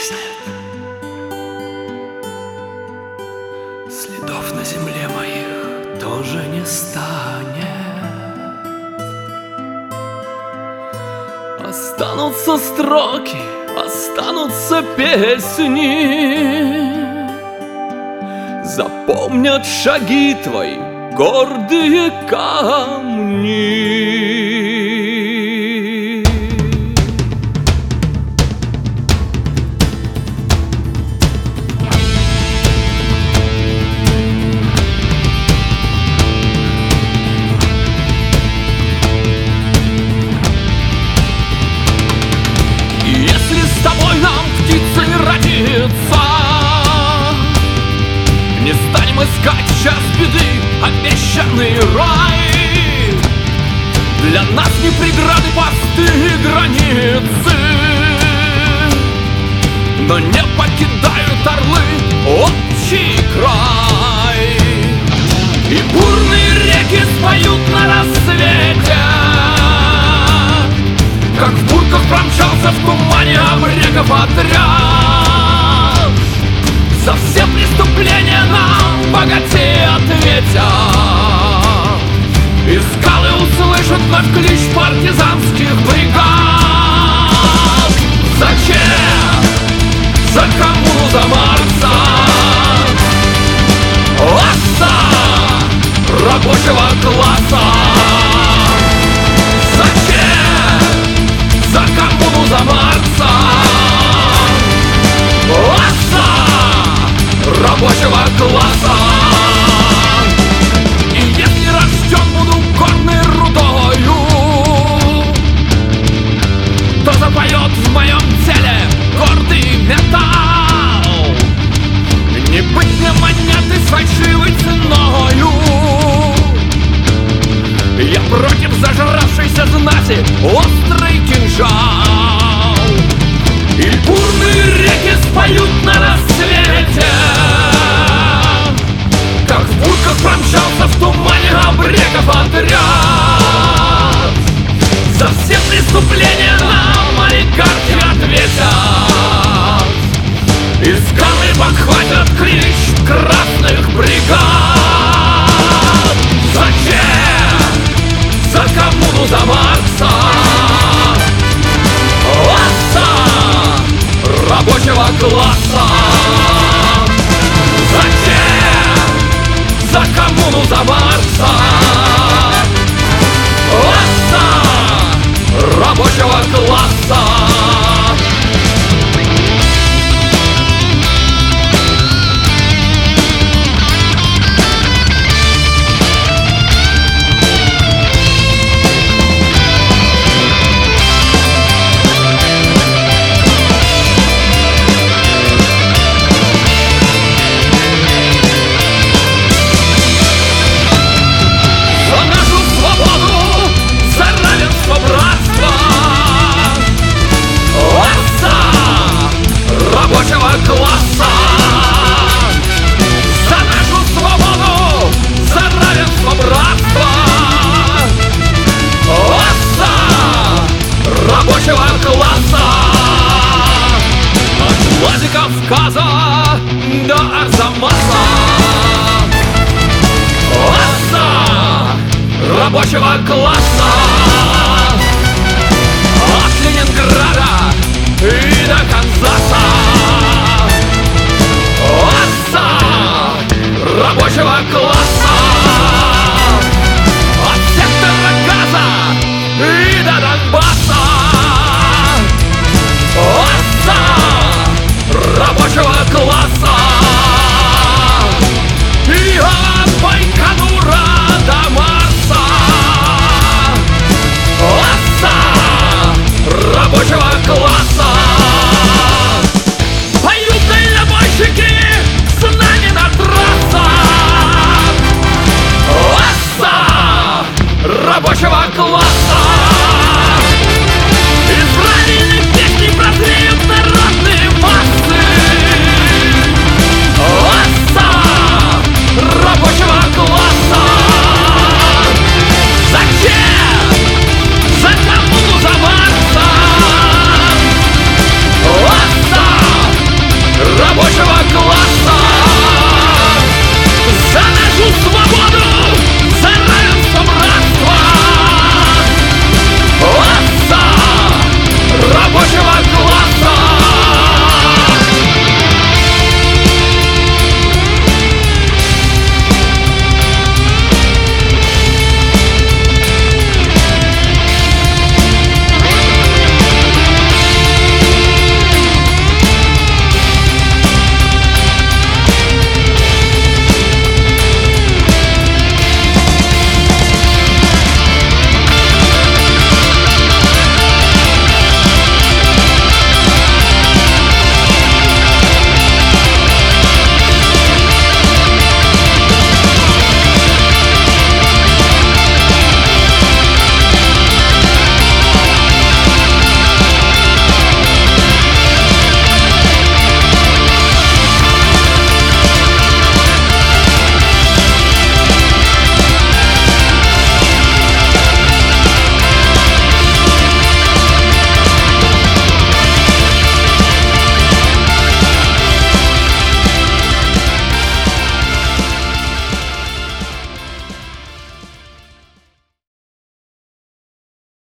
исчезнет. Следов на земле моих тоже не станет. Останутся строки, останутся песни, запомнят шаги твои гордые камни. Не станем искать в час беды обещанный рай. Для нас не преграды посты и границы, но не покидают орлы общий край. И бурные реки споют на рассвете, как в бурках промчался в тумане обреков отряд. За все преступления нам богатей ответят, и скалы услышат наш клич партизанских бригад. Зачем? За коммуну, за Маркса, отца рабочего класса. Зачем? За коммуну, за Маркса, отца рабочего класса. И если рожден буду горной рудою, то запоет в моем теле гордый металл. Не быть мне монеты с фальшивой ценою. Я против зажравшейся знати острый кинжал. И бурные реки споют на рассвете, как в бурках промчался в тумане обреков отряд. За все преступления нам олигархи ответят, и скалы подхватят клич красных бригад. Зачем? За коммуну, за Маркса, отца рабочего класса. Зачем? За коммуну, за Маркса, отца рабочего класса. Класса. За нашу свободу, за равенство, братство, отца рабочего класса. От Владикавказа до Арзамаса, отца рабочего класса. От Ленинграда и до Канзаса, отца рабочего класса.